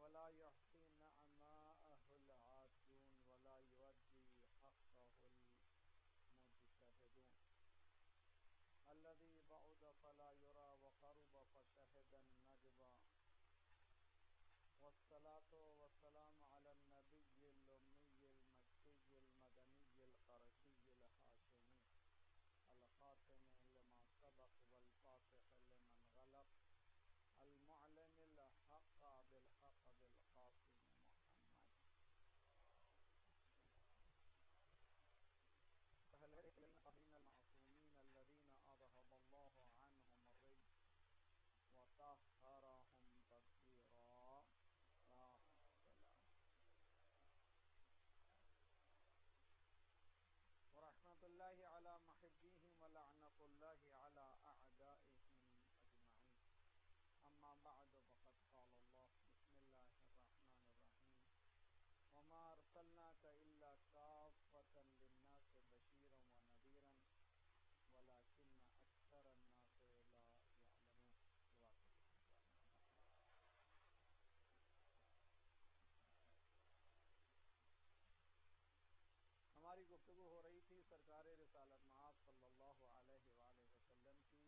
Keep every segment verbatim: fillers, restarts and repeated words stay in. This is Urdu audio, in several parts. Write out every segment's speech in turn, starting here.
ولا يحصي نعماءه العادون ولا يؤدي حقه المجتهدون الذي بعد فلا يرى وقرب فشهد النجوى والصلاة والسلام على النبي الأمي المكي المدني القرشي الهاشمي الخاتم لما سبق والفاتح لمن غلق المعلن الحق بالحق بالقاسم محمد الذين المعصومين الذين أذهب الله عنهم الرجس وطهرهم تطهيرا. ورحمة الله على محبيهم ولعنة الله على أعدائهم أجمعين. أما بعد فقد قال الله بسم الله الرحمن الرحيم وما أرسلناك إلا كافة للناس بشيرا ونذيرا ولكن أكثر الناس لا يعلمون. ہماری گفتگو ہو رہی تھی سرکار رسالت مآب صلی اللہ علیہ وآلہ وسلم کی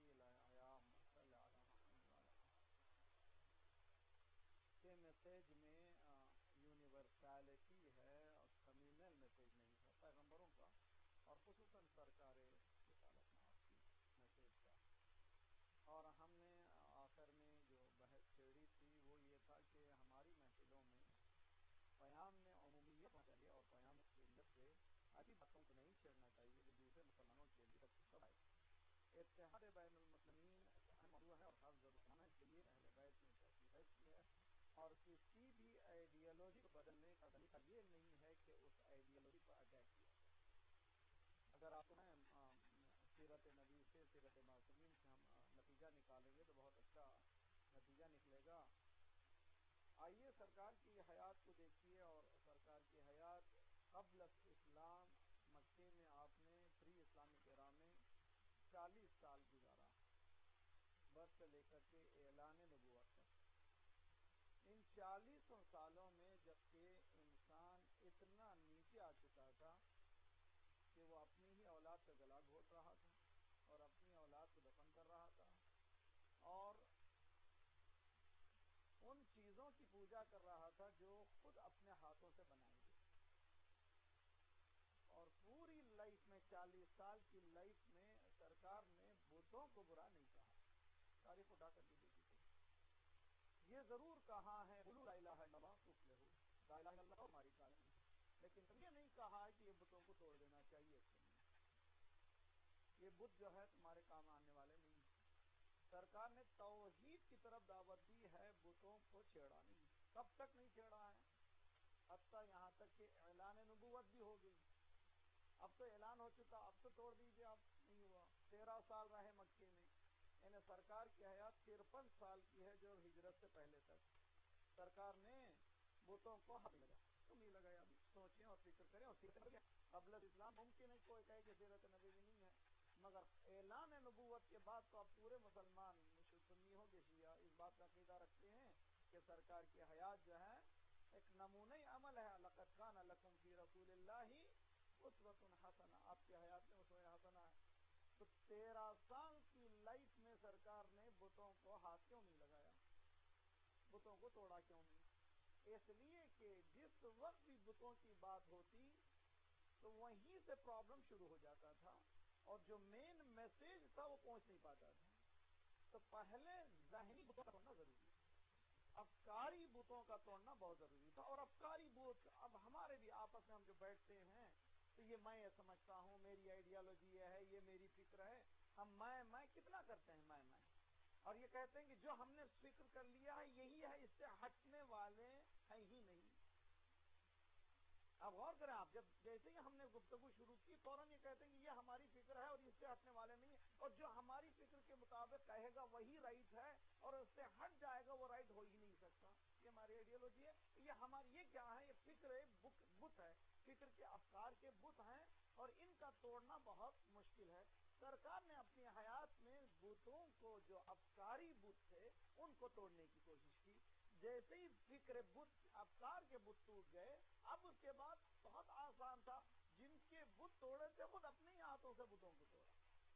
کے میسیج میں یونیورسلٹی ہے اور کمیونل میسیج نہیں ہے پیغمبروں کا اور خصوصاً سرکار رسالت مآب کی میسیج کا. اور ہم نے آخر میں جو بحث چھیڑی تھی وہ یہ تھا کہ ہماری محفلوں میں پیام میں عمومیت ہونا چاہیے اور پیام کی علت سے ایسی باتوں کو نہیں چھیڑنا چاہیے کہ دوسرے مسلمانوں کے لیے سب آئے. اتحاد بین المسلمین اہم موضوع ہے اور خاص ضرورت کے لیے اہل بیت نے تحقیق کی ہے اور کسی بھی آئیڈیالوجی کو بدلنے کا طریقہ یہ نہیں ہے کہ اس آئیڈیالوجی کو اٹیک کیا. اگر آپ میں سیرت نبی سے سیرت معصومین سے ہم نتیجہ نکالیں گے تو بہت اچھا نتیجہ نکلے گا. آئیے سرکار کی حیات کو دیکھیے اور سرکار کی حیات قبل اسلام مکے میں آپ نے پری اسلامک ایرا میں چالیس سال گزارا برس سے لے کر کے اعلان نبوت تک. ان چالیسوں سالوں میں جبکہ انسان اتنا نیچے آ چکا تھا کہ وہ اپنی ہی اولاد کا گلا گھونٹ رہا تھا اور اپنی اولاد کو دفن کر رہا تھا اور ان چیزوں کی پوجا کر رہا تھا جو خود اپنے ہاتھوں سے بنائی گئی. اور پوری لائف میں چالیس سال کی لائف میں سرکار نے بتوں کو برا نہیں کہا. تاریخ اٹھا کر کے دیکھی تھی. یہ ضرور کہا ہے لا الہ الا اللہ تفلحوا، لا الہ الا اللہ ہماری کالم، لیکن یہ نہیں کہا کہ یہ بتوں کو توڑ دینا چاہیے. یہ بت جو ہے تمہارے کام آنے والے نہیں. سرکار نے توحید کی طرف دعوت دی ہے، بتوں کو چھیڑا نہیں. کب تک نہیں چھیڑا ہے؟ حتیٰ یہاں تک کہ اعلان نبوت بھی ہو گئی. اب تو اعلان ہو چکا، اب تو توڑ دیجیے. اب نہیں ہوا. تیرہ سال رہے مکے میں. یعنی سرکار کی حیات ترپن سال کی ہے جو ہجرت سے پہلے تک. سرکار نے بتوں کو ہاتھ لگا. تم ہی لگایا. سوچیں اور فکر کریں اور فکر کریں. قبل اسلام ممکن ہے کوئی کہے کہ سیرت نبی نہیں ہے، مگر اعلان نبوت کے بعد تو اب پورے مسلمان سنی ہو کے شیعہ اس بات کا عقیدہ رکھتے ہیں کہ سرکار کی حیات جو ہے ایک نمونہ عمل ہے. لقد کان لکم فی رسول اللہ اسوۃ حسنہ، آپ کی حیات میں اسوہ حسنہ ہے. تو تیرہ سال کی لائف میں سرکار نے بتوں کو ہاتھ کیوں نہیں لگایا؟ بتوں کو توڑا کیوں نہیں؟ اس لیے کہ جس وقت بھی بتوں کی بات ہوتی تو وہیں سے پرابلم شروع ہو جاتا تھا اور جو مین میسج تھا وہ پہنچ نہیں پاتا تھا. تو پہلے ذہنی بتوں کا توڑنا ضروری تھا، افکاری بتوں کا توڑنا بہت ضروری تھا. اور افکاری بت اب ہمارے بھی آپس میں ہم جو بیٹھتے ہیں تو یہ میں یہ سمجھتا ہوں، میری آئیڈیالوجی یہ ہے، یہ میری فکر ہے. ہم میں میں کتنا کرتے ہیں میں میں اور یہ کہتے ہیں کہ جو ہم نے فکر کر لیا ہے یہی ہے، اس سے ہٹنے والے ہیں ہی نہیں. اب غور کریں آپ، جب جیسے ہی ہم نے گفتگو شروع کی فوراً یہ کہتے ہیں کہ یہ ہماری فکر ہے اور اس سے ہٹنے والے نہیں ہیں، اور جو ہماری فکر کے مطابق کہے گا وہی رائٹ ہے اور اس سے ہٹ جائے گا وہ رائٹ ہو ہی نہیں سکتا. یہ ہماری آئیڈیالوجی ہے. یہ ہماری یہ کیا ہے؟ یہ فکر ہے، بت ہے، فکر کے افکار کے بت ہیں اور ان کا توڑنا بہت مشکل ہے. سرکار نے اپنی حیات میں بتوں کو جو افکاری بت تھے ان کو توڑنے کی کوشش کی. جیسے ہی فکر بت افکار کے بت ٹوٹ گئے، اب اس کے بعد بہت آسان تھا، جن کے بت توڑے تھے خود اپنے ہی ہاتھوں سے بتوں کو توڑا۔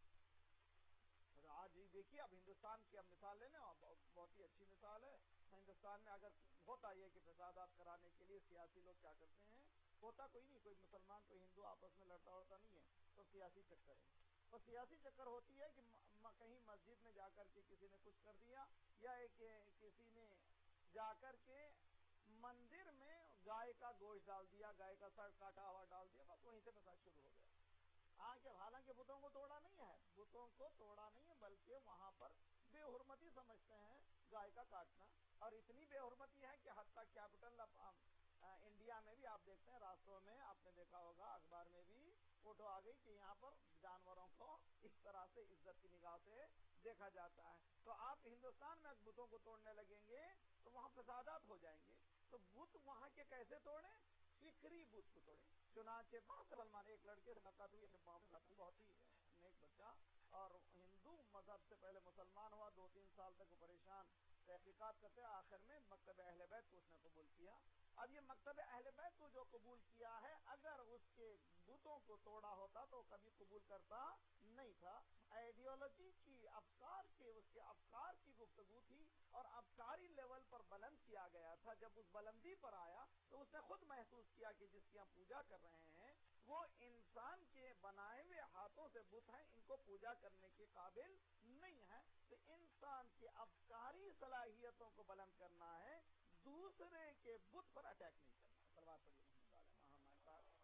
آج ہی دیکھیے، اب ہندوستان کی اب مثال لے لیں، بہت ہی اچھی مثال ہے۔ ہندوستان میں اگر ہوتا یہ کہ فسادات کرانے کے لیے سیاسی لوگ کیا کرتے ہیں، ہوتا کوئی نہیں، کوئی مسلمان کوئی ہندو آپس میں لڑتا اڑتا نہیں ہے، تو سیاسی چکر ہے۔ اور سیاسی چکر ہوتی ہے کہ کہیں مسجد میں جا کر کے کسی نے کچھ کر دیا، یا ایک کسی نے جا کر کے مندر میں گائے کا گوشت ڈال دیا، گائے کا سر کاٹا ہوا ڈال دیا، بس وہیں سے فساد شروع ہو گیا۔ حالانکہ بتوں کو توڑا نہیں ہے، بتوں کو توڑا نہیں ہے، بلکہ وہاں پر بے حرمتی سمجھتے ہیں گائے کا کاٹنا، اور اتنی بے حرمتی ہے کہ حتیٰ کیپٹل انڈیا میں بھی آپ دیکھتے ہیں، راستوں میں آپ نے دیکھا ہوگا، اخبار میں بھی فوٹو آ گئی کہ یہاں پر جانوروں کو اس طرح سے عزت کی نگاہ سے دیکھا جاتا ہے۔ تو آپ ہندوستان میں بتوں کو توڑنے لگیں گے تو وہاں فسادات ہو جائیں گے۔ تو بت وہاں کے کیسے توڑیں؟ فکری بت کو توڑیں۔ چنانچہ بہت سلمان ایک لڑکے سے ملاقات ہوئی، بہت ہی نیک بچہ، اور ہندو مذہب سے پہلے مسلمان ہوا، دو تین سال تک وہ پریشان تحقیقات کرتے، آخر میں مکتب اہل بیت کو اس نے قبول کیا۔ اب یہ مکتب اہل بیت کو جو قبول کیا ہے، اگر اس کے بتوں کو توڑا ہوتا تو کبھی قبول کرتا نہیں تھا۔ آئیڈیالوجی کی، افکار کے، اس کے افکار کی گفتگو تھی، اور افکاری لیول پر بلند کیا گیا تھا۔ جب اس بلندی پر آیا تو اس نے خود محسوس کیا کہ جس کی ہم پوجا کر رہے ہیں وہ انسان کے بنائے ہوئے ہاتھوں سے بت ہیں، ان کو پوجا کرنے کے قابل نہیں ہے۔ تو انسان کی افکاری صلاحیتوں کو بلند کرنا ہے، دوسرے کے بت پر اٹیک نہیں کرنا۔ صلوات پڑھیے محمد علیہ محمد صاحب۔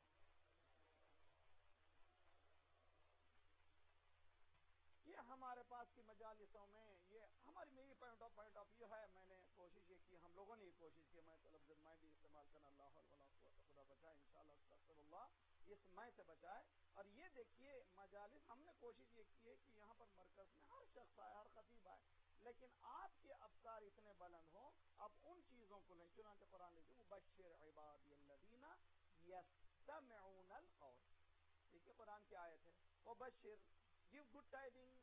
یہ ہمارے پاس کی مجالسوں میں، یہ ہماری میری point of point of view ہے۔ میں نے کوشش یہ کی، ہم لوگوں نے یہ کوشش کی، میں طلب جب میں بھی استعمال کرنا، اللہ ولا قوت خدا بچائے انشاءاللہ، استغفر اللہ، اس میں سے بچائے۔ اور یہ دیکھیے مجالس، ہم نے کوشش یہ کی ہے کہ یہاں پر مرکز میں ہر شخص آئے، ہر خطیب آئے، لیکن آپ کے افکار اتنے بلند ہوں، اب ان چیزوں کو نہیں۔ چنانچہ قرآن لیجیے، مبشر عبادی الذین یستمعون القول، دیکھیے قرآن کی آیت ہے، مبشر، گیو گڈ ٹائڈنگ،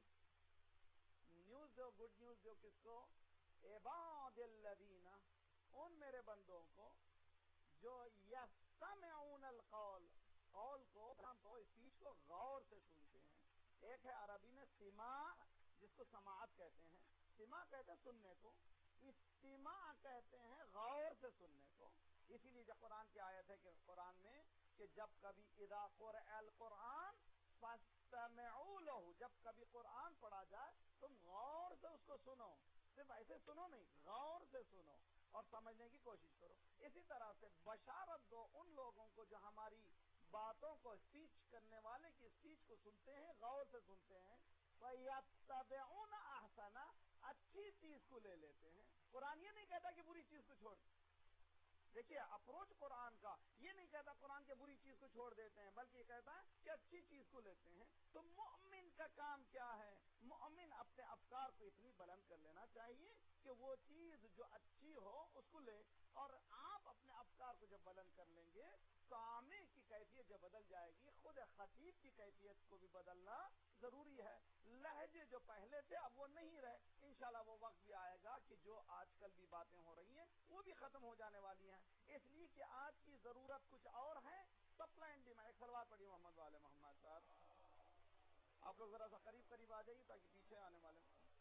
نیوز دو، گڈ نیوز دو، کس کو؟ عباد الذین، ان میرے بندوں کو جو یستمعون القول، قول کو، کلام کو، اسپیچ کو غور سے سنتے ہیں۔ ایک ہے عربی میں سماع، جس کو سماعت کہتے ہیں، سماع کہتے ہیں سننے کو، استماع کہتے ہیں غور سے سننے کو۔ اسی لیے جب قرآن کی آیت ہے کہ قرآن میں کہ جب کبھی اذا قرئ القرآن فاستمعوا له، جب کبھی قرآن پڑھا جائے تم غور سے اس کو سنو، صرف ایسے سنو نہیں، غور سے سنو اور سمجھنے کی کوشش کرو۔ اسی طرح سے بشارت دو ان لوگوں کو جو ہماری باتوں کو، اسپیچ کرنے والے کی اسپیچ کو سنتے ہیں، غور سے سنتے ہیں، فَيَتَّبِعُونَ أَحْسَنَ، اچھی چیز کو لے لیتے ہیں۔ قرآن یہ نہیں کہتا کہ بری چیز کو چھوڑ، دیکھیے اپروچ قرآن کا یہ نہیں کہتا قرآن کے بری چیز کو چھوڑ دیتے ہیں، بلکہ یہ کہتا ہے کہ اچھی چیز کو لیتے ہیں۔ تو مؤمن کا کام کیا ہے؟ مؤمن اپنے افکار کو اتنی بلند کر لینا چاہیے کہ وہ چیز جو اچھی ہو اس کو لے، اور آپ اپنے افکار کو جب بلند کر لیں گے، سامع کی کیفیت جب بدل جائے گی، خود خطیب کی کیفیت کو بھی بدلنا ضروری ہے۔ لہجے جو پہلے تھے اب وہ نہیں رہے، انشاءاللہ وہ وقت بھی آئے گا کہ جو آج کل بھی باتیں ہو رہی ہیں وہ بھی ختم ہو جانے والی ہیں، اس لیے کہ آج کی ضرورت کچھ اور ہے۔ سپلائی اینڈ ڈیمانڈ، ایک سلوات پڑھیے محمد والے محمد صاحب، آپ لوگ ذرا سا قریب قریب آ جائیے تاکہ پیچھے آنے والے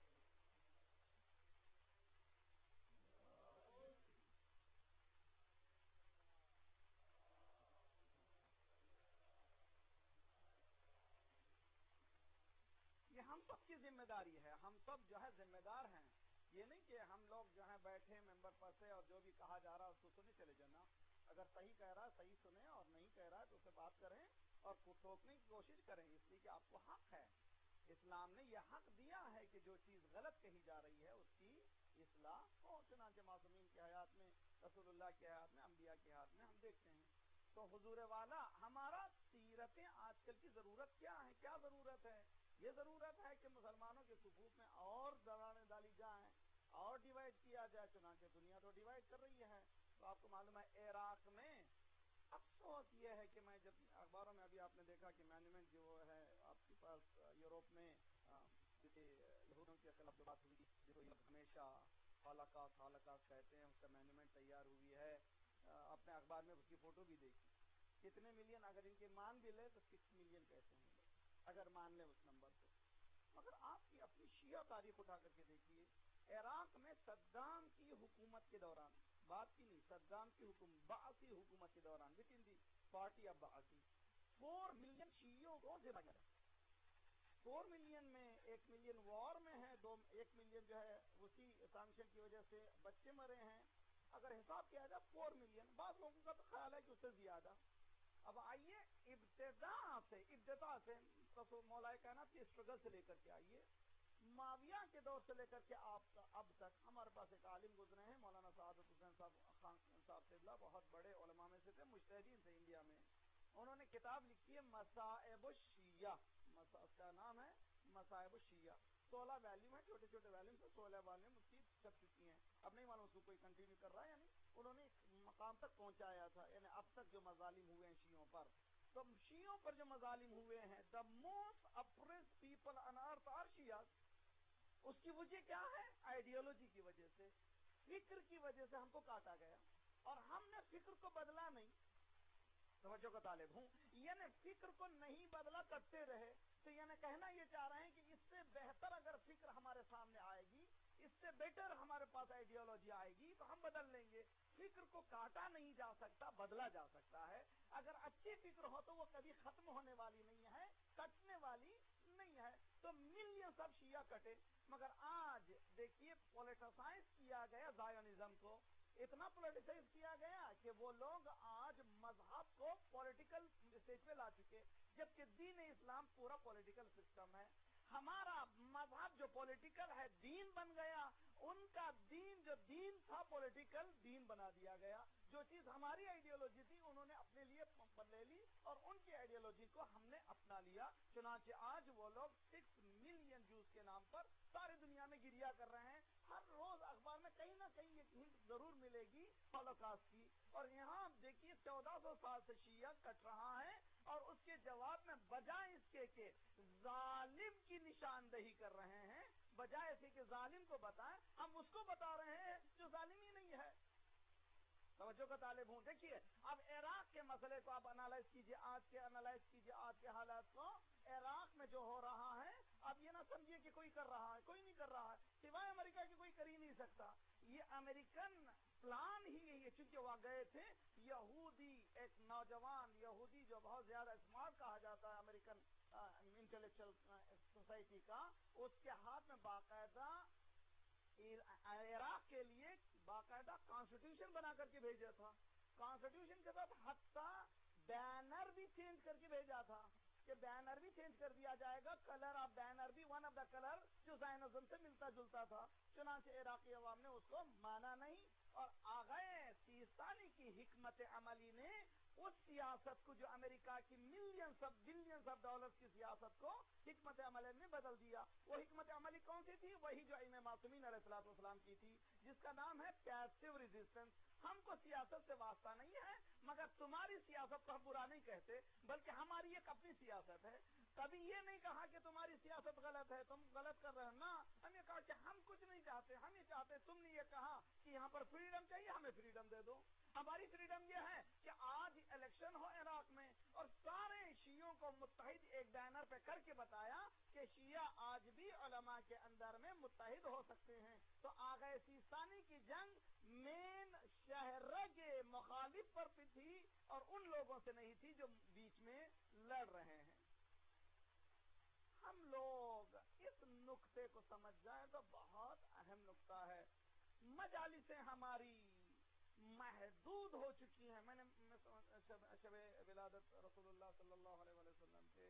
یہ ہم سب کی ذمہ داری ہے، ہم سب جو ہے ذمہ دار ہیں۔ یہ نہیں کہ ہم لوگ جو ہے بیٹھے ممبر پر سے اور جو بھی کہا جا رہا ہے اس کو سنے چلے جانا۔ اگر صحیح کہہ رہا ہے صحیح سنیں، اور نہیں کہہ رہا ہے تو اس سے بات کریں اور ٹوکنے کی کوشش کریں، اس لیے کہ آپ کو حق ہے۔ اسلام نے یہ حق دیا ہے کہ جو چیز غلط کہی جا رہی ہے اس کی اصلاح ہو۔ چنانچہ معصومین کی حیات میں، رسول اللہ کی حیات میں، انبیاء کی حیات میں ہم دیکھتے ہیں۔ تو حضور والا، ہمارا سیرتیں آج کل کی ضرورت کیا ہے؟ کیا ضرورت ہے؟ یہ ضرورت ہے کہ مسلمانوں کے صفوف میں اور دراڑیں ڈالی جائیں اور ڈیوائڈ کیا جائے، چنانچہ دنیا تو ڈیوائڈ کر رہی ہے۔ تو آپ کو معلوم ہے عراق میں افسوس یہ ہے کہ میں جب اخباروں میں ابھی آپ نے دیکھا کہ مینومنٹ جو ہے آپ کے پاس یوروپ میں یہودیوں کے خلاف جو بات ہوئی، جو ہمیشہ ہالوکاسٹ ہالوکاسٹ کہتے ہیں، اس کا مینومنٹ تیار ہوئی ہے، اپنے اخبار میں اس کی فوٹو بھی دیکھی، کتنے ملین اگر ان کے مان بھی لے تو سکس ملین کیسے ہوں گے اگر مان لیں اس نمبر کو. مگر آپ کی اپنی شیعہ تاریخ اٹھا کر کے دیکھیے، عراق میں صدام کی حکومت کے دوران، بات کی نہیں، صدام کی حکومت بعثی حکومت کے دوران what in the party of بعثی فور ملین شیعوں کو ذبح کیا، فور ملین میں ایک ملین وار میں ہے، دو ایک ملین جو ہے اسی سانکشن کی وجہ سے بچے مرے ہیں. اگر حساب کیا جائے فور ملین، بعض لوگوں کا تو خیال ہے کہ اس سے زیادہ. اب آئیے ابتدا سے ابتدا سے مولا کائنات کی اسٹرگل سے لے کر کے آئیے معاویہ کے دور سے لے کر کے آپ اب تک. ہمارے پاس ایک عالم گزرے ہیں مولانا سعادت حسین صاحب خان صاحب سے، بہت بڑے علماء میں سے تھے، مجتہدین تھے انڈیا میں. انہوں نے کتاب لکھی ہے مصائب الشیعہ، اس کا نام ہے مصائب الشیعہ، سولہ ویلیوم ہے، چھوٹے چھوٹے ویلیوم سے سولہ ویلیوم اس کی چھپ چکی ہیں. اب نہیں معلوم اس کو کوئی کنٹینیو کر رہا ہے، یعنی انہوں نے ایک مقام تک پہنچایا تھا. یعنی اب تک جو مظالم ہوئے ہیں شیعوں پر، تو شیعوں پر جو مظالم ہوئے ہیں، the most oppressed people on earth are شیعہ. اس کی وجہ کیا ہے؟ آئیڈیالوجی کی وجہ سے، فکر کی وجہ سے ہم کو کاٹا گیا، اور ہم نے فکر کو بدلا نہیں. توجہ کا طالب ہوں، یعنی فکر کو نہیں بدلا، کرتے رہے. تو یعنی کہنا یہ چاہ رہے ہیں کہ اس سے بہتر اگر فکر ہمارے سامنے آئے گی، اس سے بیٹر ہمارے پاس آئیڈیالوجی آئے گی تو ہم بدل لیں گے. فکر کو کاٹا نہیں جا سکتا، بدلا جا سکتا ہے. اگر اچھی فکر ہو تو وہ کبھی ختم ہونے والی نہیں ہے، کٹنے والی نہیں ہے. تو ملین سب شیعہ کٹے، مگر آج دیکھیے پولیٹیسائز کیا گیا زائونزم کو، اتنا پولیٹیسائز کیا گیا کہ وہ لوگ آج مذہب کو پولیٹیکل اسٹیج پہ لا چکے، جبکہ دین اسلام پورا پولیٹیکل سسٹم ہے. ہمارا مذہب جو پولیٹیکل ہے دین بن گیا، ان کا دین جو دین تھا پولیٹیکل دین بنا دیا گیا. جو چیز ہماری آئیڈیالوجی تھی انہوں نے اپنے لیے لے لی، اور ان کی آئیڈیالوجی کو ہم نے اپنا لیا. چنانچہ آج وہ لوگ سکس ملین جوز کے نام پر ساری دنیا میں گریا کر رہے ہیں. ہر روز اخبار میں کہیں نہ کہیں ایک ہنٹ ضرور ملے گی ہولوکاسٹ کی. اور یہاں دیکھیے چودہ سو سال سے شیعہ کٹ رہا ہے، اور اس کے جواب میں بجائے اس کے کہ ظالم کی نشاندہی کر رہے ہیں، بجائے اسے کہ ظالم کو بتائیں، ہم اس کو بتا رہے ہیں جو ظالم ہی نہیں ہے. توجہ کا طالب ہوں. دیکھیے اب عراق کے مسئلے کو آپ انالائز کیجیے، آج کے انالائز کیجیے آج کے حالات کو. عراق میں جو ہو رہا ہے، اب یہ نہ سمجھیے کہ کوئی کر رہا ہے، کوئی نہیں کر رہا ہے، سوائے امریکہ کی کوئی کر ہی نہیں سکتا. یہ امریکن پلان ہی یہی ہے. چونکہ وہاں گئے تھے یہودی، ایک نوجوان یہودی جو بہت زیادہ اسمارٹ کہا جاتا ہے امریکن انٹلیکچل سوسائٹی کا، اس کے ہاتھ میں باقاعدہ عراق کے لیے باقاعدہ کانسٹیٹیوشن بنا کر کے بھیجا تھا. کانسٹیٹیوشن کے ساتھ حتیٰ بینر بھی چینج کر کے بھیجا تھا کہ بینر بھی چینج کر دیا جائے گا. کلر آف بینر بھی ون آف دا کلر جو زائنزم سے ملتا جلتا تھا. چنانچہ عراقی عوام نے اس کو مانا نہیں، اور آغائے سیستانی کی حکمت عملی نے اس سیاست کو جو امریکہ کی millions of billions of dollar کی سیاست کو حکمت عملی میں بدل دیا. وہ حکمت عملی کون سی تھی؟ وہی جو امام معصومین علیہ الصلوۃ والسلام کی تھی، جس کا نام ہے پیسو ریزسٹنس. ہم کو سیاست سے واسطہ نہیں ہے، مگر تمہاری سیاست کو ہم برا نہیں کہتے، بلکہ ہماری ایک اپنی سیاست ہے. کبھی یہ نہیں کہا کہ تمہاری سیاست غلط ہے، تم غلط کر رہے ہو، نا ہم یہ کہا کہ ہم کچھ نہیں چاہتے، ہم یہ چاہتے تم نے یہ کہا کہ یہاں پر فریڈم چاہیے، ہمیں فریڈم دے دو. ہماری فریڈم یہ ہے کہ آج الیکشن ہو عراق میں، اور سارے شیعوں کو متحد ایک بینر پہ کر کے بتایا کہ شیعہ آج بھی علماء کے اندر میں متحد ہو سکتے ہیں. تو آغائے سیستانی کی جنگ مین شہرگ مخالف پر تھی، اور ان لوگوں سے نہیں تھی جو بیچ میں لڑ رہے ہیں. ہم لوگ اس نقطے کو سمجھ جائیں تو بہت اہم نقطہ ہے. مجالسیں ہماری محدود ہو چکی ہیں. میں نے شب ولادت رسول اللہ صلی اللہ علیہ وسلم کے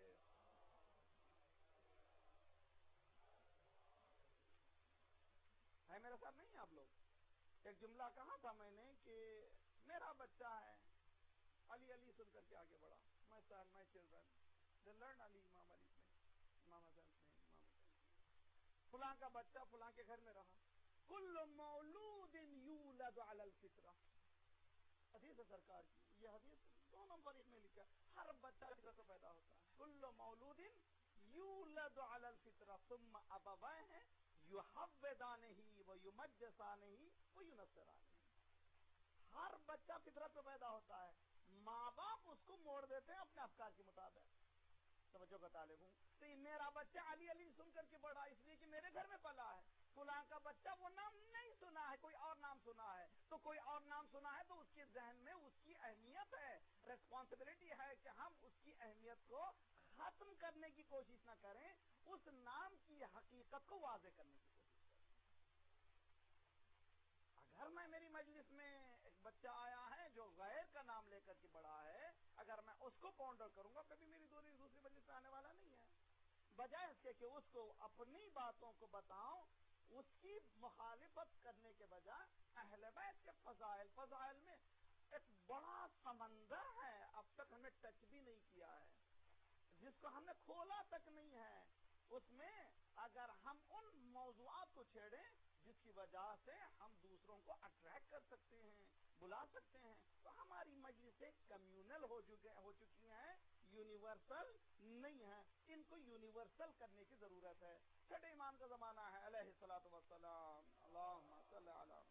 ہے میرے ساتھ نہیں آپ لوگ، ایک جملہ کہا تھا میں نے کہ میرا بچہ ہے، علی علی سن کر کے آگے بڑھا. مائی سن مائی چلڈرن دے لرن علی، امام علی سے، امام حسن سے، امام حسین سے. فلاں کا بچہ فلاں کے گھر میں رہا. کل مولود یولد علی الفطرہ، حدیث ہے سرکار کی. یہ حدیث دو نمبر ایک میں لکھا، ہر بچہ فطرت سے پیدا ہوتا ہے. کل مولود یولد علی الفطرہ ثم ابویہ युहव्विदानिही व युमज्जसानिही व युनस्सिरानिही। हर बच्चा फितरत में पैदा होता है, माँ बाप उसको मोड़ देते हैं अपने अफकार के मुताबिक। समझो का तालिब हूँ, तो मेरा बच्चा अली अली सुन करके बड़ा इसलिए कि मेरे घर में पला है, फलां का बच्चा वो नाम नहीं सुना है, कोई और नाम सुना है, तो कोई और नाम सुना है तो उसके जहन में उसकी अहमियत है, रिस्पॉन्सिबिलिटी है कि हम उसकी अहमियत को खत्म करने की कोशिश न करें, उस नाम की हकीकत को वाज़े करने की कोशिश करें। अगर मैं मेरी मजलिस में एक बच्चा आया है जो गैर का नाम लेकर के बड़ा है, अगर मैं उसको पॉन्डर करूंगा, कभी मेरी दूसरी दूसरी मजलिस में आने वाला नहीं है। बजाय इसके कि उसको अपनी बातों को बताऊं, उसकी मुखालिफत करने के बजाय अहले बैत के फजाइल फजाइल में एक बड़ा समंदर है, अब तक हमने टच भी नहीं किया है, जिसको हमने खोला तक नहीं है। उसमें अगर हम उन मौजूआत को छेड़ें जिसकी वजह से हम दूसरों को अट्रैक्ट कर सकते हैं, बुला सकते हैं, तो हमारी मजलिसें कम्युनल हो चुके हो चुकी हैं, यूनिवर्सल नहीं है। इनको यूनिवर्सल करने की जरूरत है। छठे इमाम का जमाना है अलैहिस्सलातु वस्सलाम, अल्लाहुम्मा सल्ली अला।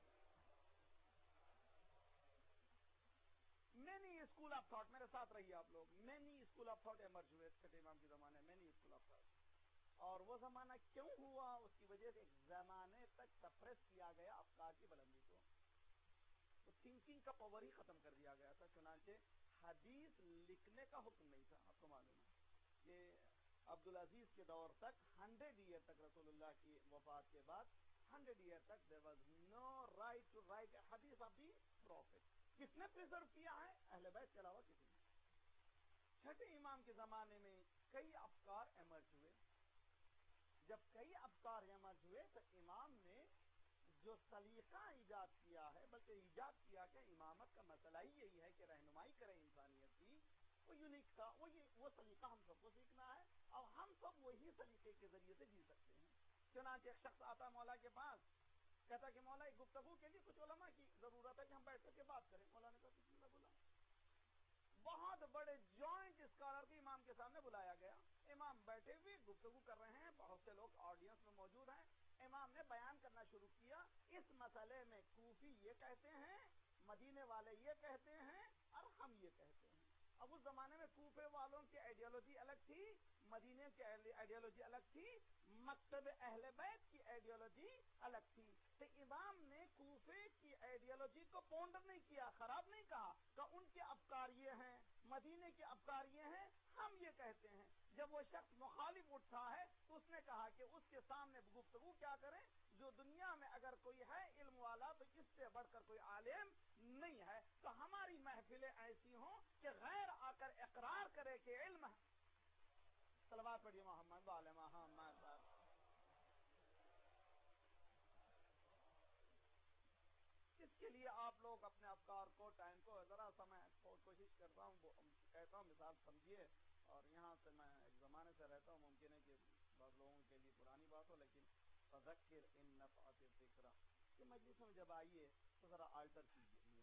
मेनी स्कूल ऑफ थॉट, मेरे साथ रहिए आप लोग, many school of thought emerge हुए छठे इमाम के जमाने, मेनी स्कूल ऑफ थॉट। और वो जमाना क्यों हुआ, उसकी वजह से एक जमाने तक सप्रेस किया गया अफकार की बुलंदी को, तो थिंकिंग का पावर ही खत्म कर दिया गया था। चुनांचे हदीस लिखने का हुक्म नहीं था। आपको मालूम है कि अब्दुल अजीज के दौर तक, हंड्रेड ईयर तक, रसूलुल्लाह की वफात के बाद हंड्रेड ईयर तक there was no right to write a हदीस ऑफ दी प्रॉफिट। किसने प्रिजर्व किया है? अहले बैत के अलावा किसी ने। छठे इमाम के जमाने में कई अफकार एमर्ज हुए। जब कई अफकार एमर्ज हुए तो इमाम ने जो सलीका ईजाद किया है, बल्कि ईजाद किया कि इमामत का मसला ही यही है कि रहनुमाई करें इंसानियत की, वो यूनिक था। वो ये वो सलीका हम सबको सीखना है और हम सब वही सलीके के जरिए से जी सकते हैं। चुनांचे एक शख्स आता है मौला के पास, कहता कि मौला गुफ्तगू के लिए कुछ उलमा की जरूरत है कि हम बैठ करके बात करें। मौला ने कहा बिस्मिल्लाह बोला। बहुत बड़े जॉइंट स्कॉलर को इमाम के सामने बुलाया गया। इमाम बैठे हुए गुफ्तगू कर रहे हैं, बहुत से लोग ऑडियंस में मौजूद हैं। इमाम ने बयान करना शुरू किया, इस मसले में कूफी ये कहते हैं, मदीने वाले ये कहते हैं और हम ये कहते हैं। अब उस जमाने में कूफे वालों की आइडियोलॉजी अलग थी, मदीने की आइडियोलॉजी अलग थी, मकतब अहले बैत की आइडियोलॉजी अलग थी। तो इमाम ने कूफे की आइडियोलॉजी को पॉन्डर नहीं किया, खराब नहीं कहा, कि उनके अफकार ये हैं, मदीने के अफकार ये हैं, हम ये कहते हैं। जब वो शख्स मुखालिफ उठा है तो उसने कहा कि उसके सामने गुफ्तगू क्या करें, जो दुनिया में अगर कोई है इल्म वाला तो इससे बढ़कर कोई आलिम नहीं है। तो हमारी महफिलें ऐसी हों कि गैर आकर इकरार करे कि इल्म है। सलवात पढ़िए मोहम्मद वाले मोहम्मद। इसके लिए आप लोग अपने अफकार को, टाइम को जरा समय को कोशिश करता हूँ, कहता हूँ मिसाल समझिए। और यहाँ से मैं एक ज़माने से रहता हूँ, मुमकिन है कि बहुत लोगों के लिए पुरानी बात हो, लेकिन फ़ज़क्किर इन नफ़अति ज़िक्रा कि मजलिस में जब आइए तो ज़रा आल्टर कीजिए।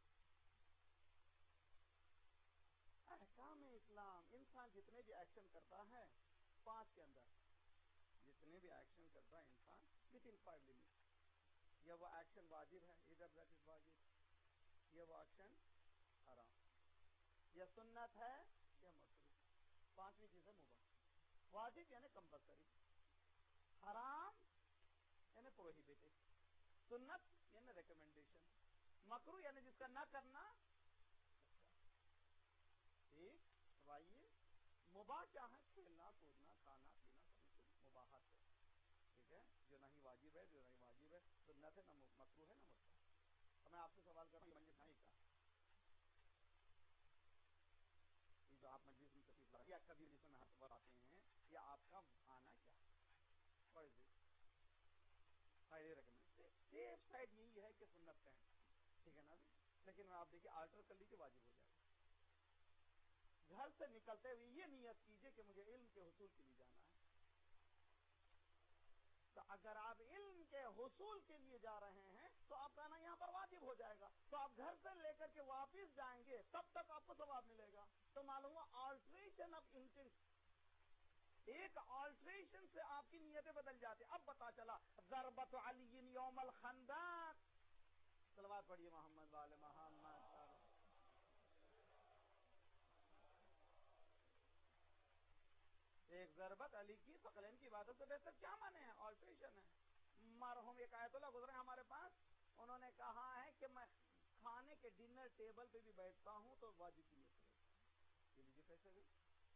अहकाम इस्लाम, इंसान जितने भी एक्शन करता है पाँच के अंदर, जितने भी एक्शन करता है इंसान विद इन फाइव लिमिट, या वो एक्शन वाजिब है, इधर दैट इज वाजिब, या वो एक्शन हराम, या सुन्नत है, या मकरूह। पांचवी चीज है मुबाह। वाजिब यानी कंपलसरी, हराम यानी प्रोहिबिटेड, सुन्नत यानी रिकमेंडेशन, मकरूह यानी जिसका ना करना। ठीक, तो आइए मुबाह क्या है? खेलना कूदना खाना पीना सभी कुछ मुबाहत है। ठीक है, जो नहीं वाजिब है, जो नहीं वाजिब है, सुन्नत है, ना मकरूह है, ना मुबाह। तो मैं आपसे सवाल कर रहा हूँ, मजलिस नहीं का ये जो आप मजलिस में तकलीफ ला या कभी जिसमें हाथ आते हैं, या आपका आना क्या फायदे रखना सेफ साइड यही है कि सुन्नत कहें। ठीक है ना भी, लेकिन आप देखिए आल्टर कर लीजिए, वाजिब हो जाएगा। घर से निकलते हुए ये नियत कीजिए कि मुझे इल्म के हुसूल के लिए जाना है। तो अगर आप इल्म के हुसूल के लिए जा रहे हैं तो आपका आना यहाँ पर वाजिब हो जाएगा। तो आप घर से लेकर के वापस जाएंगे तब तक आपको सवाब मिलेगा। तो मालूम हुआ ऑल्ट्रेशन ऑफ इंटेंशन, एक ऑल्ट्रेशन से आपकी नियतें बदल जाती। अब पता चला ضربت علی یوم الخندق، صلوات پڑھیے محمد والے محمد پر۔ ایک ضربت علی کی ثقلین کی عبادت سے بہتر کیا مانے ہیں؟ آلٹریشن ہے۔ مرحوم ایک آیت اللہ گزرے ہمارے پاس، انہوں نے کہا ہے کہ میں کھانے کے ڈنر ٹیبل پہ بھی بیٹھتا ہوں تو واجب کی نیت کرے، یہ لیجیے کیسے بھی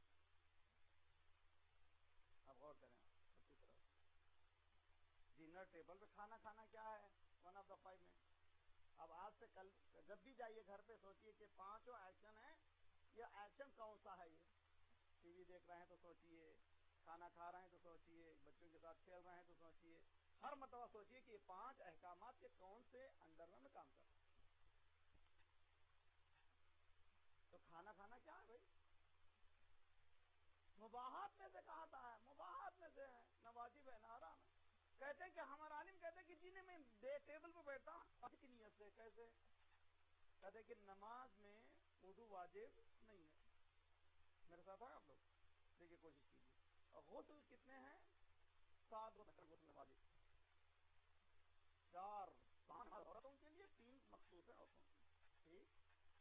اب غور کریں اچھی طرح۔ ڈنر ٹیبل پہ کھانا کھانا کیا ہے؟ ون آف دا فائیو میں۔ اب آج سے کل جب بھی جائیے گھر پہ سوچئے کہ پانچوں ایکشن ہیں، یہ ایکشن کون سا ہے؟ یہ ٹی وی دیکھ رہے ہیں تو سوچئے، کھانا کھا رہے ہیں تو سوچئے، بچوں کے ساتھ کھیل رہے ہیں تو سوچئے، ہر مرتبہ سوچئے کہ یہ پانچ احکامات کے کون سے انڈر میں میں کام کر رہا ہوں۔ تو کھانا کھانا کیا ہے بھائی؟ مباحات میں سے کہا تھا ہے، مباحات میں سے ہے، نہ واجب ہے نہ حرام ہے۔ کہتے ہیں کہ ہمارا عالم کہتے ہیں کہ جی نے میں ٹیبل پہ بیٹھتا ہوں کی نیت سے، کیسے؟ کہتے ہیں کہ نماز میں وضو واجب نہیں ہے۔ میرے ساتھ ہے آپ لوگ؟ دیکھیے کوشش کیجیے۔ اور غسل کتنے ہیں؟ سات غسل واجب، چار عورتوں کے لیے، تین مخصوص ہیں عورتوں کے لیے، ٹھیک؟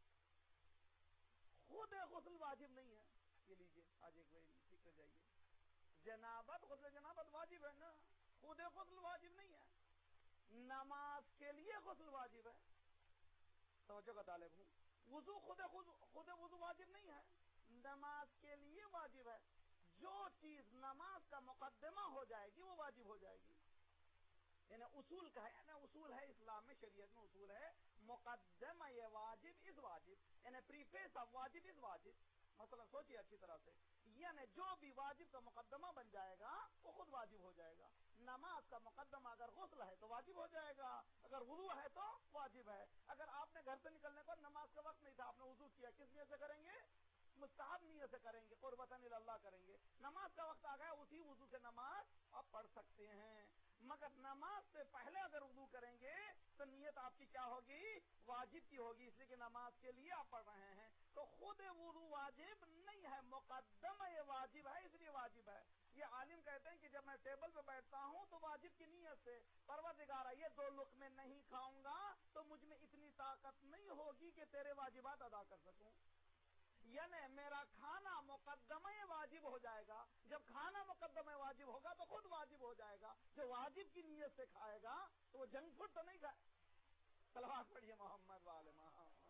خود غسل واجب نہیں ہے، یہ لیجیے آج ایک بار ٹھیک کر جائیے۔ جنابت، غسل جنابت واجب ہے نا، خود غسل واجب نہیں ہے۔ نماز کے لیے غسل واجب ہے، توجہ کا طالب ہوں۔ وضو خود خود وضو واجب نہیں ہے، نماز کے لیے واجب ہے۔ جو چیز نماز کا مقدمہ ہو جائے گی وہ واجب ہو جائے گی۔ یعنی اصول کا ہے نا، اصول ہے اسلام میں، شریعت میں اصول ہے، مقدمہ یہ واجب از واجب، یعنی پریفیس آف واجب از واجب۔ مثلا سوچیے اچھی طرح سے، یعنی جو بھی واجب کا مقدمہ بن جائے گا وہ خود واجب ہو جائے گا۔ نماز کا مقدمہ اگر غسل ہے تو واجب ہو جائے گا، اگر وضو ہے تو واجب ہے۔ اگر آپ نے گھر سے نکلنے پر نماز کا وقت نہیں تھا، آپ نے وضو کیا، کس نیت سے کریں گے؟ مستحب نیت سے کریں گے، قربتاً اللہ کریں گے۔ نماز کا وقت آ گیا، اسی وضو سے نماز آپ پڑھ سکتے ہیں، مگر نماز سے پہلے اگر وضو کریں گے تو نیت آپ کی کیا ہوگی؟ واجب کی ہوگی، اس لیے کہ نماز کے لیے آپ پڑھ رہے ہیں۔ تو خود وضو واجب نہیں ہے، مقدمہ یہ واجب ہے، اس لیے واجب ہے۔ یہ عالم کہتے ہیں کہ جب میں ٹیبل پہ بیٹھتا ہوں تو واجب کی نیت سے، پروردگارا یہ دو لقمے نہیں کھاؤں گا تو مجھ میں اتنی طاقت نہیں ہوگی کہ تیرے واجبات ادا کر سکوں۔ یعنی میرا کھانا مقدمہ واجب ہو جائے گا، جب کھانا مقدمہ واجب ہوگا تو خود واجب ہو جائے گا۔ جو واجب کی نیت سے کھائے گا تو وہ جنک فوڈ تو نہیں کھائے۔ صلوات پڑھیے محمد والے محمد۔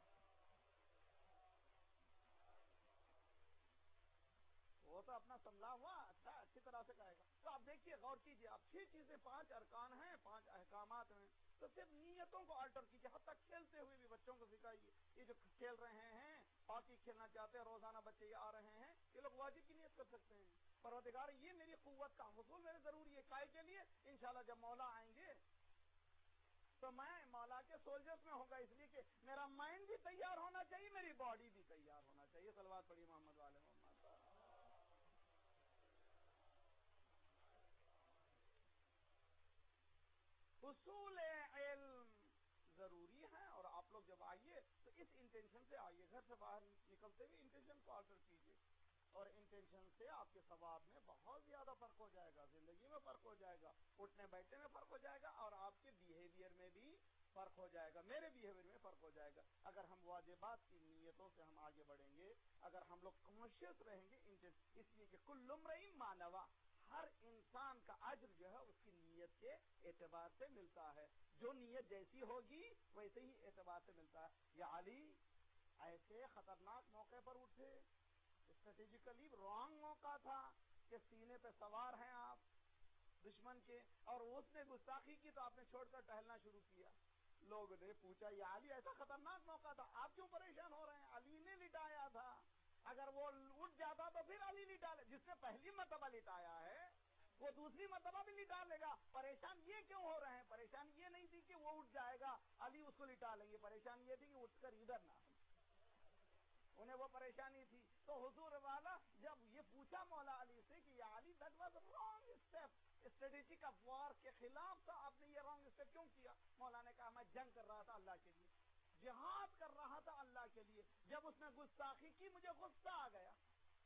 وہ تو اپنا سمجھا ہوا اچھا اچھی طرح سے کہے گا۔ تو آپ دیکھیے، غور کیجیے، آپ چھ چیزیں، پانچ ارکان ہیں، پانچ احکامات ہیں، تو صرف نیتوں کو آلٹر کیجیے، حتیٰ کھیلتے ہوئے بھی بچوں کو سکھائیے۔ یہ جو کھیل رہے ہیں، ہاکی کھیلنا چاہتے ہیں، روزانہ بچے یہ آ رہے ہیں، یہ لوگ واجب کی نیت کر سکتے ہیں۔ پروردگار یہ میری قوت کا حصول میرے ضروری ہے، کائے کے لیے؟ انشاءاللہ جب مولا آئیں گے تو میں مولا کے سولجرز میں ہوگا، اس لیے کہ میرا مائنڈ بھی تیار ہونا چاہیے، میری باڈی بھی تیار ہونا چاہیے۔ صلوات پڑھی محمد والے محمد۔ اصول علم ضروری ہے، اور آپ لوگ جب آئیے تو اس انٹینشن سے آئیے، گھر سے باہر نکلتے ہوئے انٹینشن کو آلٹر کیجیے، اور انٹینشن سے آپ کے ثواب میں بہت زیادہ فرق ہو جائے گا، زندگی میں فرق ہو جائے گا، اٹھنے بیٹھنے میں فرق ہو جائے گا، اور آپ کے بیہیویئر میں بھی فرق ہو جائے گا، میرے بیہیویئر میں فرق ہو جائے گا۔ اگر ہم واجبات کی نیتوں سے ہم آگے بڑھیں گے، اگر ہم لوگ کانشیس رہیں گے، اس لیے کہ کل امرئ ما نویٰ، ہر انسان کا اجر جو ہے اس کی نیت کے اعتبار سے ملتا ہے، جو نیت جیسی ہوگی ویسے ہی اعتبار سے ملتا ہے۔ یا علی ایسے خطرناک موقع پر اٹھے، اسٹریٹجیکلی رانگ موقع تھا کہ سینے پہ سوار ہیں آپ دشمن کے، اور اس نے گستاخی کی تو آپ نے چھوڑ کر ٹہلنا شروع کیا۔ لوگوں نے پوچھا یا علی ایسا خطرناک موقع تھا، آپ کیوں پریشان ہو رہے ہیں؟ علی نے لٹایا تھا، اگر وہ اٹھ جاتا تو پھر علی لٹا لے، جس نے پہلی مرتبہ لٹایا ہے وہ دوسری مرتبہ بھی لٹا لے گا۔ پریشان یہ کیوں ہو رہے ہیں؟ پریشان یہ نہیں تھی کہ وہ اٹھ جائے گا علی اس کو لٹا لیں گے، پریشان یہ تھی کہ اٹھ کر ادھر نہ، انہیں وہ پریشانی تھی۔ تو حضور والا جب یہ پوچھا مولا علی سے کہ یا علی that was wrong step, strategic of war کے خلاف تھا، آپ نے یہ رانگ اسٹیپ کیوں کیا؟ مولا نے کہا میں جنگ کر رہا تھا اللہ کے لیے، جہاد کر رہا تھا اللہ کے لیے، جب اس نے گستاخی کی مجھے غصہ آ گیا۔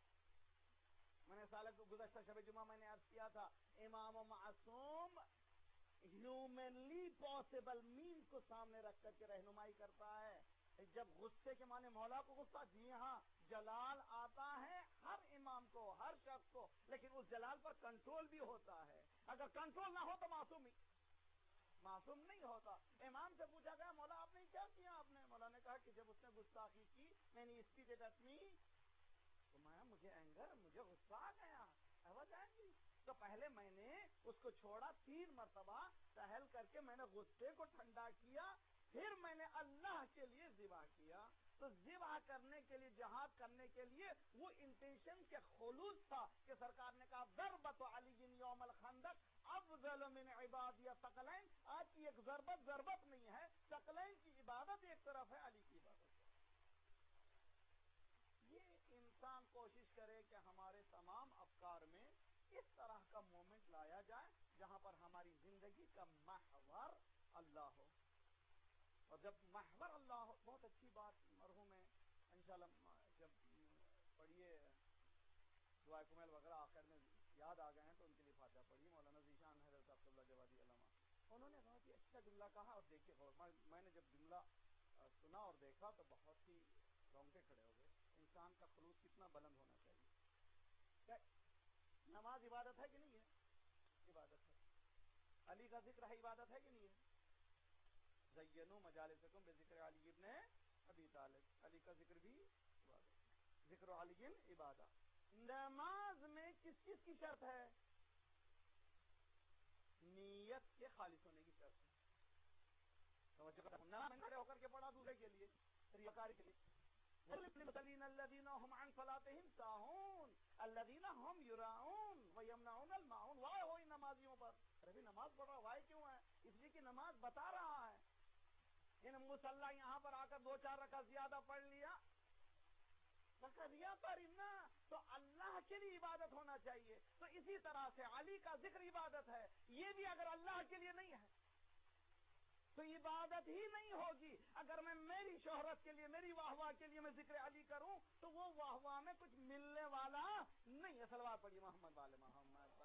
میں نے سال گزشتہ شب جمعہ میں نے عرض کیا تھا، امام و معصوم ہیومنلی پاسبل مینس کو سامنے رکھ کر کے رہنمائی کرتا ہے. جب غصے کے معنی مولا کو غصہ، جی ہاں جلال آتا ہے ہر امام کو، ہر شخص کو، لیکن اس جلال پر کنٹرول بھی ہوتا ہے. اگر کنٹرول نہ ہو تو معصوم معصوم نہیں ہوتا. امام سے پوچھا گیا مولا آپ نے کیا کیا؟ آپ نے مولا نے کہا کہ جب اس نے گستاخی کی میں نے اسپیچ اٹمی تو میں مجھے اینگر، مجھے غصہ آ گیا. آواز آئے گی تو پہلے میں نے اس کو چھوڑا، تین مرتبہ ٹہل کر کے میں نے غصے کو ٹھنڈا کیا، پھر میں نے اللہ کے لیے ذبح کیا. تو ذبح کرنے کے لیے، جہاد کرنے کے لیے وہ انٹینشن کے خلوص تھا کہ سرکار نے کہا ضربت علی یوم الخندق افضل من عبادی ثقلین. آج کی ایک ضربت ضربت نہیں ہے، ثقلین کی عبادت ایک طرف ہے، علی کی عبادت ہے. یہ انسان کوشش کرے کہ ہمارے تمام افکار میں اس طرح کا مومنٹ لایا جائے جہاں پر ہماری زندگی کا محور اللہ ہو. اور جب محور اللہ ہو، بہت اچھی بات مرحوم ہے انشاءاللہ جب پڑھیے دعائے کمیل وغیرہ آخر میں یاد آ گئے ہیں تو ان کے لیے فاتحہ پڑھیے. مولانا ذیشان حضرت عبداللہ جوادی علامہ انہوں نے بہت ہی اچھا جملہ کہا. اور دیکھیے میں نے جب جملہ سنا اور دیکھا تو بہت ہی رونگٹے کھڑے ہو گئے. انسان کا خلوص کتنا بلند ہونا چاہیے. کیا نماز عبادت ہے کہ نہیں ہے؟ عبادت ہے. علی کا ذکر ہے، عبادت ہے کہ نہیں ہے؟ زینوا مجالسکم بذکر علی ابن ابی طالب، علی کا ذکر بھی عبادت. ذکر علی عبادت. نماز میں کس چیز کی شرط ہے؟ نیت کے خالص ہونے کی شرط ہے. نماز کھڑے ہو کر کے پڑھا دوسرے کے لیے، ریاکاری کے لیے. الذین هم عن صلاتهم ساہون الذین هم یراؤون ویمنعون الماعون. وائے ہو ان نمازیوں پر. ارے نماز پڑھ رہا، وائے کیوں ہے؟ اس لیے کہ نماز بتا رہا ہے. ان مصلی یہاں پر آ کر دو چار رکعت زیادہ پڑھ لیا ریا پر نا، تو اللہ کے لیے عبادت ہونا چاہیے. تو اسی طرح سے علی کا ذکر عبادت ہے. یہ بھی اگر اللہ کے لیے نہیں ہے تو عبادت ہی نہیں ہوگی. اگر میں میری شہرت کے لیے، میری واہ واہ کے لیے میں ذکر علی کروں تو وہ واہ واہ میں کچھ ملنے والا نہیں ہے. صلوات پڑھیے محمد والے محمد.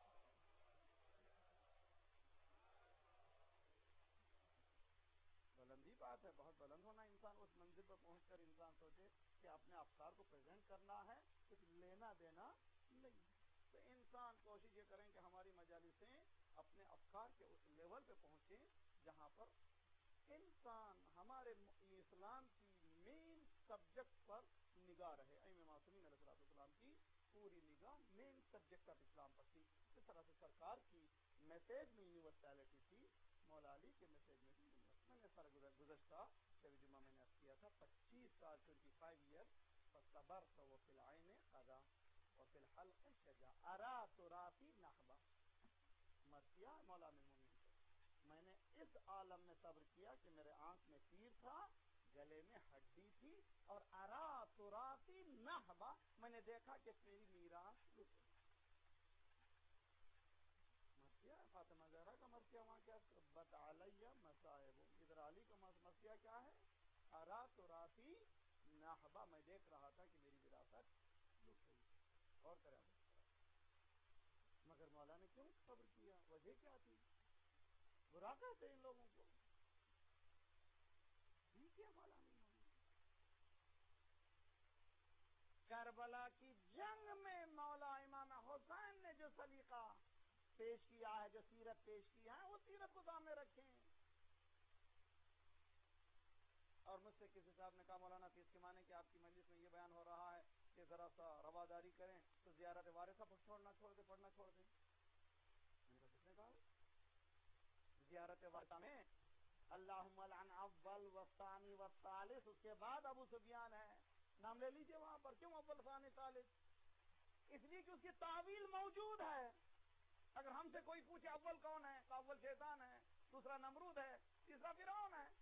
بلندی بات ہے، بہت بلند ہونا. انسان اس منزل پر پہنچ کر انسان سوچے کہ اپنے افکار کو پریزنٹ کرنا ہے، کچھ لینا دینا نہیں. تو انسان کوشش یہ کریں کہ ہماری مجالسیں اپنے افکار کے اس لیول پہ پہنچیں جہاں پر انسان ہمارے اسلام کی مین سبجیکٹ پر نگاہ رہے. امام معصومین علیہ السلام کی پوری نگاہ مین سبجیکٹ آف اسلام پر تھی. اس طرح سے سرکار کی میسج میں یونیورسلٹی تھی، مولا علی کے میسج میں بھی یونیورسل. میں نے سارا گزشتہ شب جمعہ میں نے عرض کیا تھا پچیس سال ٹوینٹی فائیو ایئر صبر تو وہ فی العین قضا اور فی الحلق شجا ارا تراثی نحبا. مرثیہ مولا المومنین سے میں نے اس عالم میں صبر کیا کہ میرے آنکھ میں تیر تھا، گلے میں ہڈی تھی، اور ارا تراثی نحبا میں نے دیکھا کہ میری میراث لٹ. مرثیہ فاطمہ زہرا کا مرثیہ وہاں کیا بت علیہ مصائب. ادھر علی کا مرثیہ کیا ہے؟ ارا تراثی نحبا میں دیکھ رہا تھا کہ میری وراثت لٹ گئی. اور کرا مگر مولا نے کیوں صبر کیا؟ وجہ کیا تھی؟ برا کہتے ان لوگوں کو نہیں کیا مولا نے. کربلا کی جنگ میں مولا امام حسین نے جو سلیقہ پیش کیا ہے، جو سیرت پیش کی ہے، وہ سیرت کو سامنے رکھیں. اور مجھ سے کسی صاحب نے کہا مولانا اس کے معنی کہ آپ کی مجلس میں یہ بیان ہو رہا ہے کہ ذرا سا رواداری کریں تو زیارت وارثہ چھوڑنا چھوڑ دیں، پڑھنا چھوڑ دیں. میں نے کہا کس نے کہا؟ زیارت وارثہ میں اللہم لعن اول والثانی والثالث، اس کے بعد ابو سفیان ہے. نام لے لیجئے وہاں پر. کیوں اول ثانی ثالث؟ اس لیے کہ اس کی تعویل موجود ہے. اگر ہم سے کوئی پوچھے اول کون ہے تو اول شیطان ہے، دوسرا نمرود ہے، تیسرا فرعون ہے.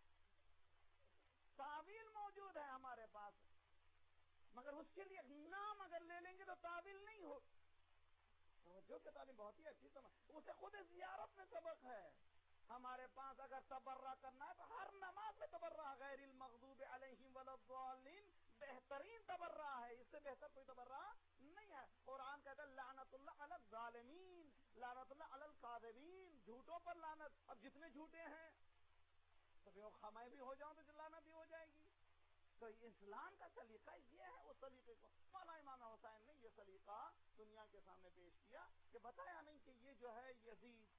تعویل موجود ہے ہمارے پاس، مگر اس کے لیے نام اگر لے لیں گے تو تعویل نہیں ہو. جو کہ تعلیم بہت ہی اچھی سمجھ، اسے خود زیارت میں سبق ہے. ہمارے پاس اگر تبرہ کرنا ہے تو ہر نماز میں تبرہ، غیر المغضوب علیہم ولا الضالین بہترین تبرہ ہے. اس سے بہتر کوئی تبرہ نہیں ہے. قرآن کہتا ہے لعنت اللہ علی الظالمین، لعنت اللہ علی الکاذبین، جھوٹوں پر لعنت. اب جتنے جھوٹے ہیں تو خامہ بھی ہو جاؤں تو لعنت بھی ہو جائے گی. تو اسلام کا سلیقہ یہ ہے. اس سلیقے کو مولا امام حسین نے یہ سلیقہ دنیا کے سامنے پیش کیا کہ بتایا نہیں کہ یہ جو ہے یزید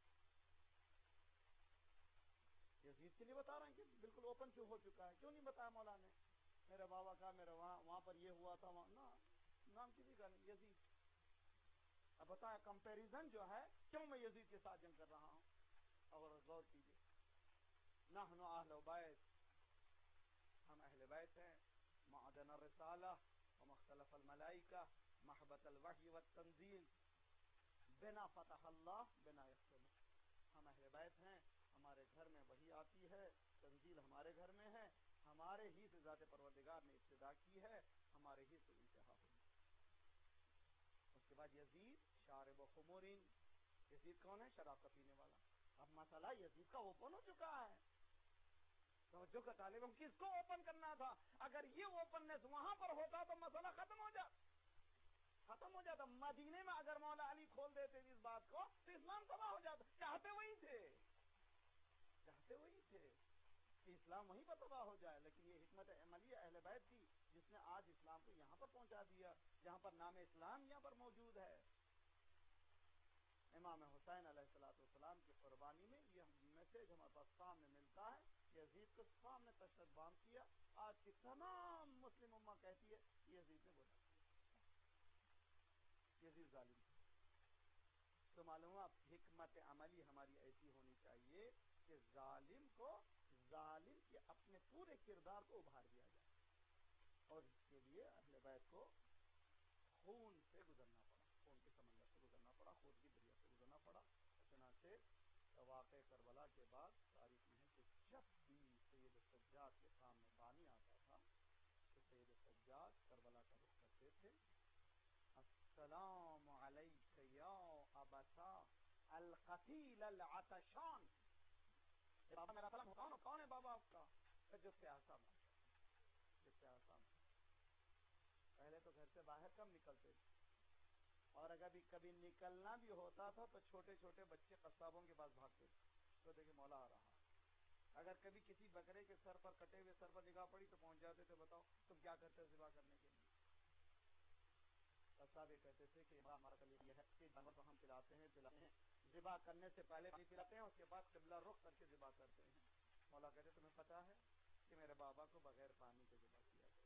یزید کے لیے بتا رہے ہیں کہ بالکل اوپن کیوں ہو چکا ہے. کیوں نہیں بتایا مولا نے میرے بابا کا میرے وہاں وہاں پر یہ ہوا تھا وہاں نا نام کسی کا نہیں یزید. اب بتایا کمپیریزن جو ہے کیوں میں یزید کے ساتھ جنگ کر رہا ہوں. اور غور کیجیے نحن اہل بیت ہم اہل بیت ہیں. معدن الرسالہ ومختلف الملائکہ محبت الوحی والتنزیل بنا فتح اللہ بنا یختم. ہم اہل بیت ہیں. ہمارے گھر میں وحی آتی ہے. تنزیل ہمارے گھر میں ہے. ہمارے ہی سے ذات پروردگار نے ابتدا کی ہے. ہمارے ہی سے انتہا ہوئی. اس کے بعد یزید شارب و خمورین. یزید کون ہے؟ شراب کا پینے والا. اب مسئلہ یزید کا اوپن ہو چکا ہے. توجہ کا طالب ہم کس کو اوپن کرنا تھا؟ اگر یہ اوپننس وہاں پر ہوتا تو مسئلہ ختم ہو جاتا ختم ہو جاتا. مدینے میں اگر مولا علی کھول دیتے اس بات کو تو اسلام تباہ ہو جاتا. چاہتے وہی تھے چاہتے وہی تھے کہ اسلام وہیں پر تباہ ہو جائے. لیکن یہ حکمت عملی اہل بیت تھی جس نے آج اسلام کو یہاں پر پہنچا دیا جہاں پر نام اسلام یہاں پر موجود ہے. امام حسین علیہ الصلوۃ والسلام کی قربانی میں یہ میسج ہمارے پاس سامنے ملتا ہے. یزید کو سامنے تشدد بام کیا. آج کی تمام مسلم امہ کہتی ہے یزید نے بولا یزید ظالم. تو معلوم ہوا حکمت عملی ہماری ایسی ہونی چاہیے کہ ظالم کو ظالم کے اپنے پورے کردار کو ابھار دیا جائے. اور اس کے لیے اہل بیت کو خون سے گزرنا پڑا. خون کے سمندر سے گزرنا پڑا. خون کی دریا سے گزرنا پڑا. چنانچہ واقع کربلا کے بعد تاریخ میں ہے کہ جب بھی سید سجاد کے سامنے بانی آتا تھا تو سید سجاد کربلا کا رخ کرتے تھے. السلام علیک یا ابتا القتیل العطشان. بابا میرا سلام کون کون ہے بابا آپ کا؟ جو پیاسا مانگتا جو پیاسا مانگتا. پہلے تو گھر سے باہر کم نکلتے تھے اور اگر بھی کبھی نکلنا بھی ہوتا تھا تو چھوٹے چھوٹے بچے قصابوں کے پاس بھاگتے تھے. تو دیکھیں مولا آ رہا. اگر کبھی کسی بکرے کے سر پر کٹے ہوئے سر پر نگاہ پڑی تو پہنچ جاتے تھے. بتاؤ تم کیا کرتے ہو ذبح کرنے کے لیے؟ قصاب یہ کہتے تھے کہ ہمارا کلیم یہ ہے کہ جانور کو ہم پلاتے ہیں پلاتے ہیں ذبح کرنے سے پہلے بھی پلاتے ہیں اس کے بعد قبلہ رخ کر کے ذبح کرتے ہیں. مولا کہتے تمہیں پتا ہے کہ میرے بابا کو بغیر پانی کے ذبح کیا گیا.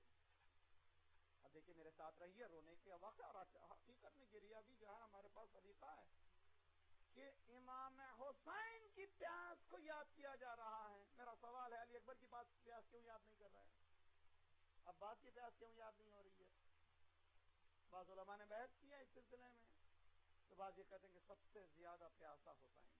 اب دیکھیے میرے ساتھ رہیے. رونے کے وقت اور حقیقت میں گریا بھی جو ہے ہمارے پاس طریقہ ہے کہ امام حسین کی پیاس کو یاد کیا جا رہا ہے. میرا سوال ہے علی اکبر کی بات پیاس کیوں یاد نہیں کر رہے ہیں؟ عباس کی پیاس کیوں یاد نہیں ہو رہی ہے؟ بعض علماء نے بحث کیا اس سلسلے میں تو بعض یہ کہتے ہیں کہ سب سے زیادہ پیاسا حسین.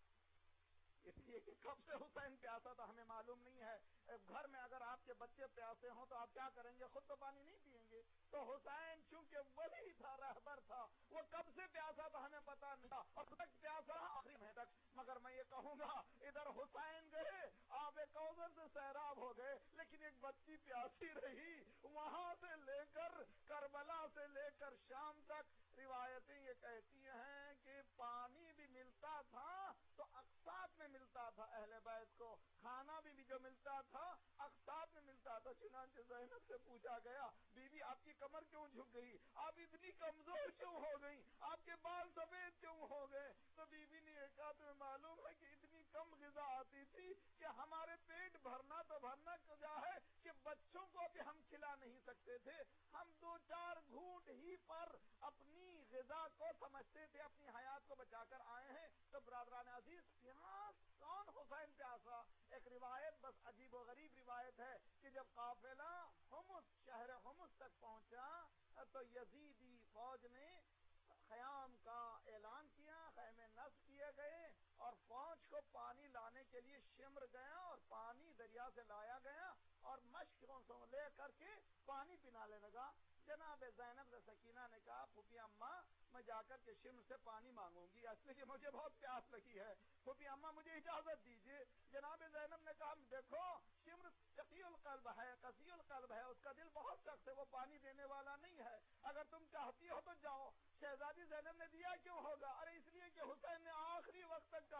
اس لیے کہ کب سے حسین پیاسا تھا ہمیں معلوم نہیں ہے. گھر میں اگر آپ کے بچے پیاسے ہوں تو آپ کیا کریں گے؟ خود تو پانی نہیں پئیں گے. تو حسین چونکہ ولی تھا رہبر تھا وہ کب سے پیاسا تھا ہمیں پتا نہیں تھا. اب تک پیاسا آخری میں تک. مگر میں یہ کہوں گا ادھر حسین گئے آب کوثر سے سیراب ہو گئے لیکن ایک بچی پیاسی رہی. وہاں سے لے کر کربلا سے لے کر شام تک روایتیں یہ کہتی ہیں کہ پانی بھی ملتا تھا تو اقساط میں ملتا تھا اہل بیت کو. کھانا بھی, بھی جو ملتا تھا اقساط میں ملتا تھا. چنانچہ زینب سے پوچھا گیا بی بی آپ کی کمر کیوں جھک گئی؟ آپ اتنی کمزور کیوں ہو گئی؟ آپ کے بال سفید کیوں ہو گئے؟ تو بی بی نے یہ کہا تمہیں معلوم ہے کہ اتنی کم غذا آتی تھی کہ ہمارے پیٹ بھرنا تو بھرنا کیا ہے کہ بچوں کو بھی ہم کھلا نہیں سکتے تھے. ہم دو چار گھونٹ ہی پر اپنی غذا کو سمجھتے تھے, اپنی حیات کو بچا کر آئے ہیں. تو برادران عزیز پیاس کون حسین پیاسا؟ ایک روایت بس عجیب و غریب روایت ہے کہ جب قافلہ حمص شہر حمص تک پہنچا تو یزیدی فوج نے خیام کا اعلان کیا, خیمے نصب کیے گئے اور فوج کو پانی لانے کے لیے شمر گیا اور پانی دریا سے لایا گیا اور مشکوں سے لے کر کے پانی پلانے لگا. جناب زینب سکینہ نے کہا پھوپھی اماں میں جا کر کے شمر سے پانی مانگوں گی اس لیے کہ مجھے بہت پیاس لگی ہے. پھوپھی اماں مجھے اجازت دیجیے. جناب زینب نے کہا دیکھو شمر قسی القلب ہے قسی القلب ہے اس کا دل بہت سخت ہے, وہ پانی دینے والا نہیں ہے. اگر تم چاہتی ہو تو جاؤ. شہزادی زینب نے دیا کیوں ہوگا؟ ارے اس لیے کہ حسین نے آخری وقت تک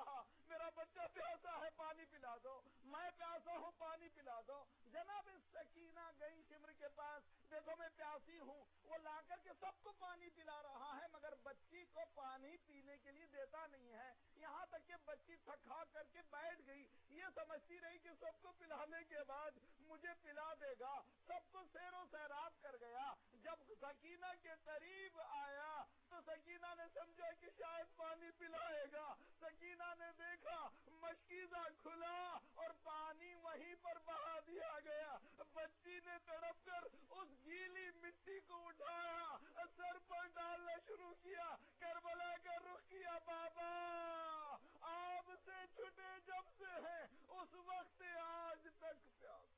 پلا دو. جناب سکینہ گئی خضر کے پاس, دیکھو میں پیاسی ہوں. وہ لا کر کے سب کو پانی پلا رہا ہے مگر بچی کو پانی پینے کے لیے دیتا نہیں ہے. یہاں تک کہ بچی تھکا کر کے بیٹھ گئی, یہ سمجھتی رہی کہ سب کو پلانے کے بعد مجھے پلا دے گا. سب کو سیر و سیراب کر گیا. جب سکینہ کے قریب آیا تو سکینہ نے سمجھا کہ شاید پانی پلائے گا. سکینہ نے دیکھا مشکیزہ کھلا اور پانی وہیں پر بہا دیا گیا. بچی نے تڑپ کر اس گیلی مٹی کو اٹھایا, سر پر ڈالنا شروع کیا, کربلا کا رخ کیا. بابا آپ سے چھٹے جب سے ہیں اس وقت آج تک پیاسے.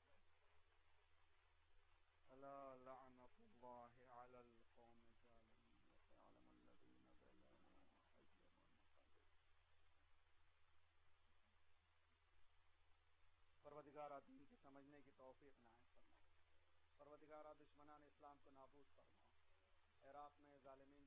الا لعنت اللہ علی القوم الظالمین وسيعلم الذین ظلموا أي منقلب. پروردگارہ دین کے سمجھنے کی توفیق عنایت فرما. پروردگارہ دشمنان اسلام کو نابود فرما. عراق میں ظالمین